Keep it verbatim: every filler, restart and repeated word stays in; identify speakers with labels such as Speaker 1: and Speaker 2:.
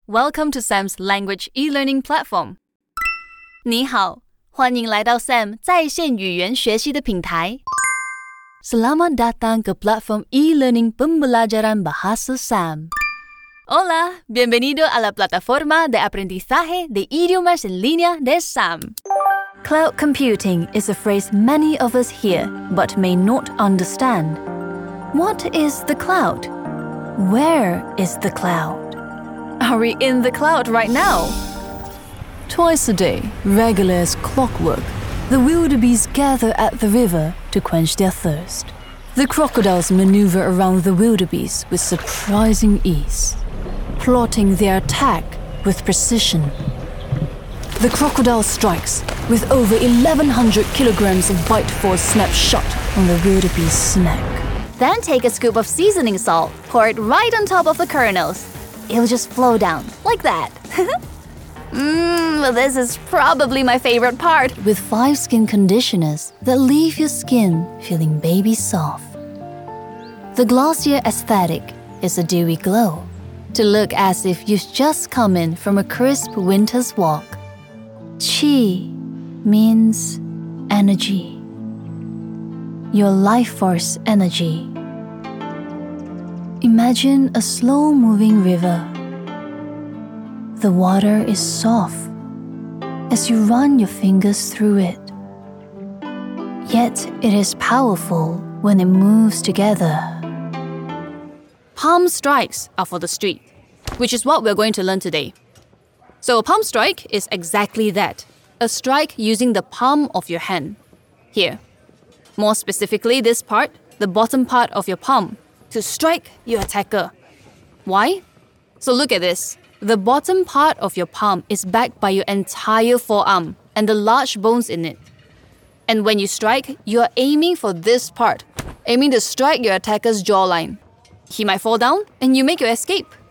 Speaker 1: Welcome to Sam's Language e-learning platform. 你好，欢迎来到 Sam 在线语言学习的平台。Selamat datang ke platform e-learning pembelajaran bahasa Sam. Hola, bienvenido a la plataforma de aprendizaje de idiomas en línea de Sam. Cloud computing is a phrase many of us hear but may not understand. What is the cloud? Where is the cloud? Are we in the cloud right now? Twice a day, regular as clockwork, the wildebeest gather at the river to quench their thirst. The crocodiles maneuver around the wildebeest with surprising ease, plotting their attack with precision. The crocodile strikes with over eleven hundred kilograms of bite force snapshot on the wildebeest's neck. Then take a scoop of seasoning salt, pour it right on top of the kernels. It'll just flow down, like that. Mmm, this is probably my favorite part. With five skin conditioners that leave your skin feeling baby soft. The glossier aesthetic is a dewy glow, to look as if you've just come in from a crisp winter's walk. Qi means energy. Your life force energy. Imagine a slow-moving river. The water is soft as you run your fingers through it. Yet it is powerful when it moves together. Palm strikes are for the street, which is what we're going to learn today. So a palm strike is exactly that, a strike using the palm of your hand. Here, more specifically this part, the bottom part of your palm, to strike your attacker. Why? So look at this. The bottom part of your palm is backed by your entire forearm and the large bones in it. And when you strike, you are aiming for this part, aiming to strike your attacker's jawline. He might fall down and you make your escape.